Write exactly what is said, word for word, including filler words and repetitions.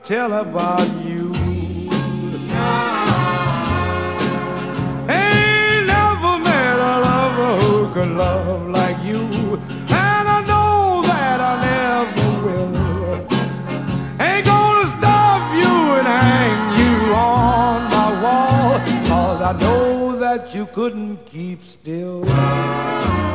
tell about you. Ain't never met a lover who could love like you, and I know that I never will. Ain't gonna stop you and hang you on my wall, 'cause I know that you couldn't keep still.